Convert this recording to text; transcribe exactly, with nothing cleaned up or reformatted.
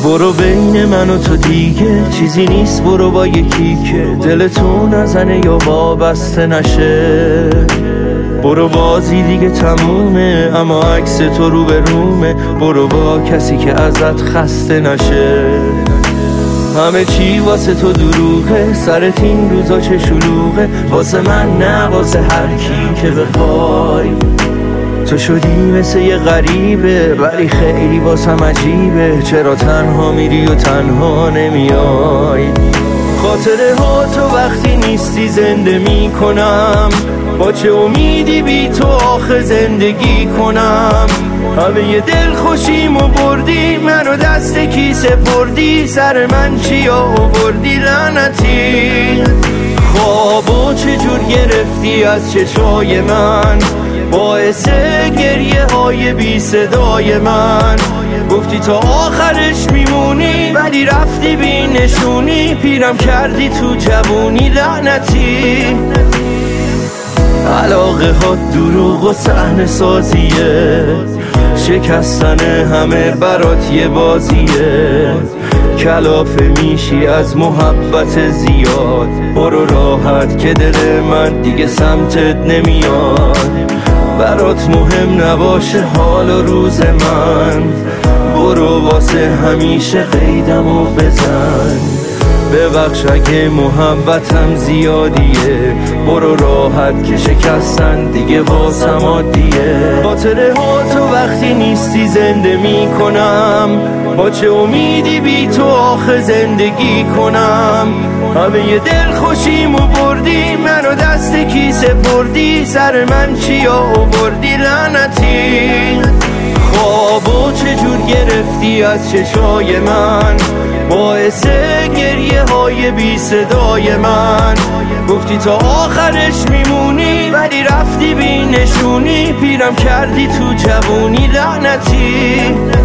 برو بین من و تو دیگه چیزی نیست، برو با یکی که دل تو نزنه یا وابسته نشه. برو بازی دیگه تمومه اما عکس تو رو به رومه، برو با کسی که ازت خسته نشه. همه چی واسه تو دروغه، سرت این روزا چه شلوغه، واسه من نه واسه هر کی که بخوای. تو شدی مثل یه غریبه ولی خیلی واسم عجیبه، چرا تنها میری و تنها نمیای. خاطره ها تو وقتی نیستی زنده میکنم، با چه امیدی بی تو آخه زندگی کنم. همه یه دل خوشیمو بردی، منو دست کی سپردی، سر من چی آوردی لعنتی. خوابو چجور گرفتی از چشای من، باعث گریه های بی صدای من. گفتی تا آخرش میمونی ولی رفتی بی نشونی، پیرم کردی تو جوونی لعنتی. علاقه ها دروغ و صحنه سازیه، شکستن همه برات یه بازیه. کلافه میشی از محبت زیاد، برو راحت که دل من دیگه سمتت نمیاد. برات مهم نباشه حال و روز من، برو واسه همیشه قیدمو بزن. ببخش اگه محبتم زیادیه، برو راحت که شکستن دیگه واسم عادیه. خاطره ها تو وقتی نیستی زنده میکنم، با چه امیدی بی تو آخه زندگی کنم. همه یه دل خوشیمو بردی، منو دست کی سپردی، سر من چی آوردی لعنتی. خوابو چجور گرفتی از چشای من، باعث گریه های بی صدای من. گفتی تا آخرش میمونی ولی رفتی بی نشونی، پیرم کردی تو جوونی لعنتی.